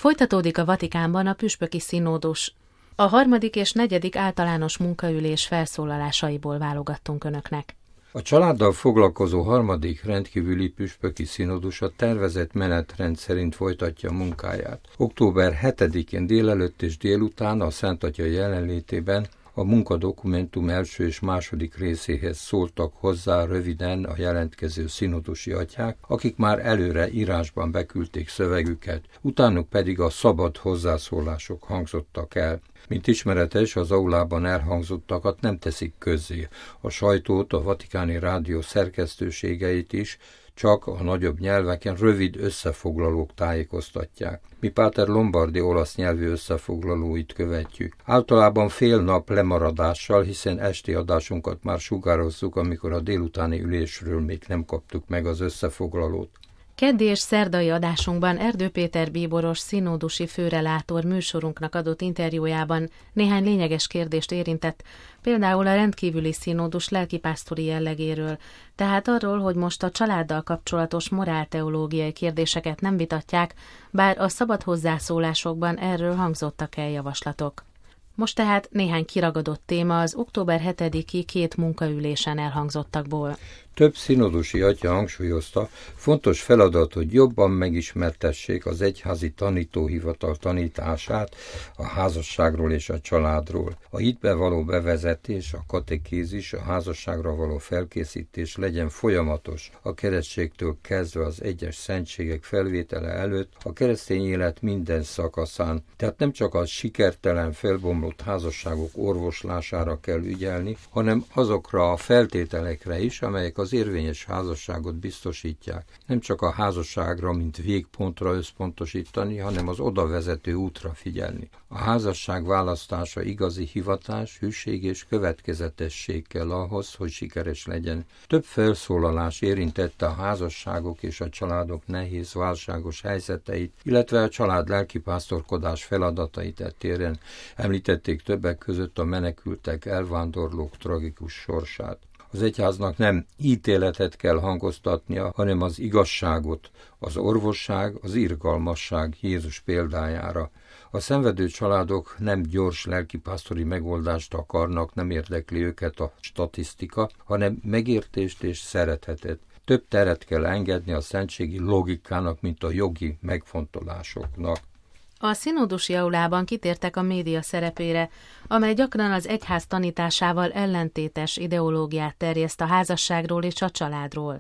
Folytatódik a Vatikánban a püspöki színódus. A 3. és 4. általános munkaülés felszólalásaiból válogattunk önöknek. A családdal foglalkozó 3. rendkívüli püspöki színódus a tervezett menetrend szerint folytatja munkáját. Október 7-én délelőtt és délután a Szent Atya jelenlétében a munkadokumentum első és második részéhez szóltak hozzá röviden a jelentkező szinodusi atyák, akik már előre írásban beküldték szövegüket, utánuk pedig a szabad hozzászólások hangzottak el. Mint ismeretes, az aulában elhangzottakat nem teszik közzé. A sajtót, a Vatikáni Rádió szerkesztőségeit is csak a nagyobb nyelveken rövid összefoglalók tájékoztatják. Mi Páter Lombardi olasz nyelvű összefoglalóit követjük. Általában fél nap lemaradással, hiszen esti adásunkat már sugározzuk, amikor a délutáni ülésről még nem kaptuk meg az összefoglalót. Keddi és szerdai adásunkban Erdő Péter bíboros színódusi főrelátor műsorunknak adott interjújában néhány lényeges kérdést érintett, például a rendkívüli színódus lelkipásztori jellegéről, tehát arról, hogy most a családdal kapcsolatos morálteológiai kérdéseket nem vitatják, bár a szabad hozzászólásokban erről hangzottak el javaslatok. Most tehát néhány kiragadott téma az október 7-i 2 munkaülésen elhangzottakból. Több szinodusi atya hangsúlyozta, fontos feladat, hogy jobban megismertessék az egyházi tanítóhivatal tanítását a házasságról és a családról. A hitbe való bevezetés, a katekézis, a házasságra való felkészítés legyen folyamatos a keresztségtől kezdve az egyes szentségek felvétele előtt a keresztény élet minden szakaszán. Tehát nem csak a sikertelen, felbomlott házasságok orvoslására kell ügyelni, hanem azokra a feltételekre is, amelyek az érvényes házasságot biztosítják. Nem csak a házasságra, mint végpontra összpontosítani, hanem az oda vezető útra figyelni. A házasság választása igazi hivatás, hűség és következetesség kell ahhoz, hogy sikeres legyen. Több felszólalás érintette a házasságok és a családok nehéz, válságos helyzeteit, illetve a család lelkipásztorkodás feladatait e téren. Említették többek között a menekültek, elvándorlók tragikus sorsát. Az egyháznak nem ítéletet kell hangoztatnia, hanem az igazságot, az orvosság, az irgalmasság Jézus példájára. A szenvedő családok nem gyors lelkipásztori megoldást akarnak, nem érdekli őket a statisztika, hanem megértést és szeretetet. Több teret kell engedni a szentségi logikának, mint a jogi megfontolásoknak. A szinodusi aulában kitértek a média szerepére, amely gyakran az egyház tanításával ellentétes ideológiát terjeszt a házasságról és a családról.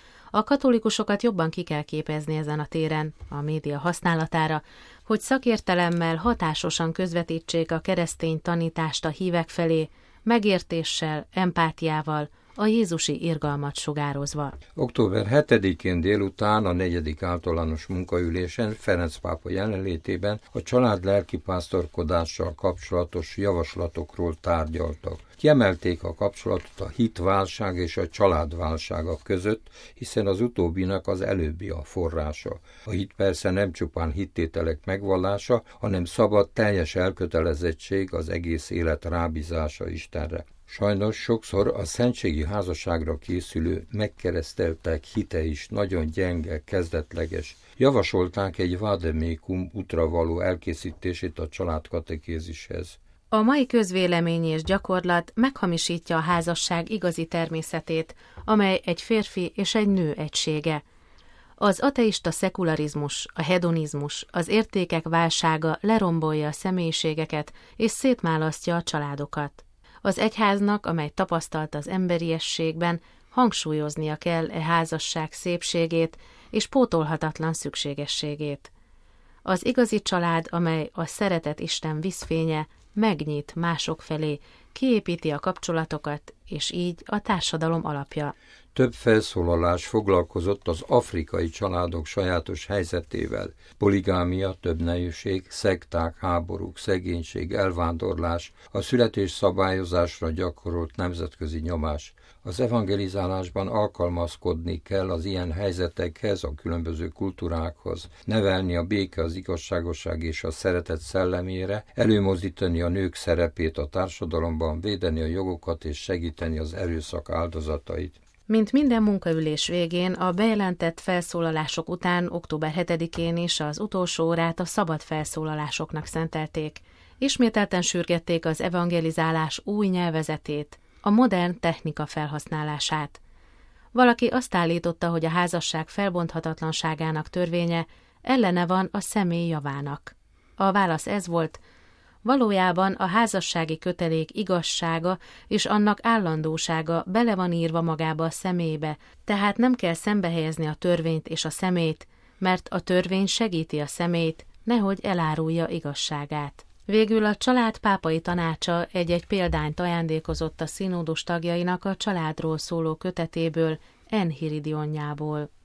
A katolikusokat jobban ki kell képezni ezen a téren, a média használatára, hogy szakértelemmel hatásosan közvetítsék a keresztény tanítást a hívek felé, megértéssel, empátiával, a jézusi irgalmat sugározva. Október 7-én délután a 4. általános munkaülésen Ferenc pápa jelenlétében a család lelkipásztorkodással kapcsolatos javaslatokról tárgyaltak. Kiemelték a kapcsolatot a hitválság és a családválsága között, hiszen az utóbbinak az előbbi a forrása. A hit persze nem csupán hittételek megvallása, hanem szabad, teljes elkötelezettség, az egész élet rábízása Istenre. Sajnos sokszor a szentségi házasságra készülő megkereszteltek hite is nagyon gyenge, kezdetleges. Javasolták egy vádemecum útra való elkészítését a családkatekézishez. A mai közvélemény és gyakorlat meghamisítja a házasság igazi természetét, amely egy férfi és egy nő egysége. Az ateista szekularizmus, a hedonizmus, az értékek válsága lerombolja a személyiségeket és szétmálasztja a családokat. Az egyháznak, amely tapasztalt az emberiességben, hangsúlyoznia kell e házasság szépségét és pótolhatatlan szükségességét. Az igazi család, amely a szeretet Isten vízfénye, megnyit mások felé, kiépíti a kapcsolatokat, és így a társadalom alapja. Több felszólalás foglalkozott az afrikai családok sajátos helyzetével. Poligámia, többneműség, szekták, háborúk, szegénység, elvándorlás, a születés szabályozásra gyakorolt nemzetközi nyomás. Az evangelizálásban alkalmazkodni kell az ilyen helyzetekhez, a különböző kultúrákhoz, nevelni a béke, az igazságosság és a szeretet szellemére, előmozdítani a nők szerepét a társadalomban, védeni a jogokat és segíteni az erőszak áldozatait. Mint minden munkaülés végén, a bejelentett felszólalások után október 7-én is az utolsó órát a szabad felszólalásoknak szentelték. Ismételten sürgették az evangelizálás új nyelvezetét, a modern technika felhasználását. Valaki azt állította, hogy a házasság felbonthatatlanságának törvénye ellene van a személy javának. A válasz ez volt: valójában a házassági kötelék igazsága és annak állandósága bele van írva magába a személybe, tehát nem kell szembehelyezni a törvényt és a személyt, mert a törvény segíti a személyt, nehogy elárulja igazságát. Végül a család pápai tanácsa egy-egy példányt ajándékozott a színódus tagjainak a családról szóló kötetéből, Enchiridiónjából.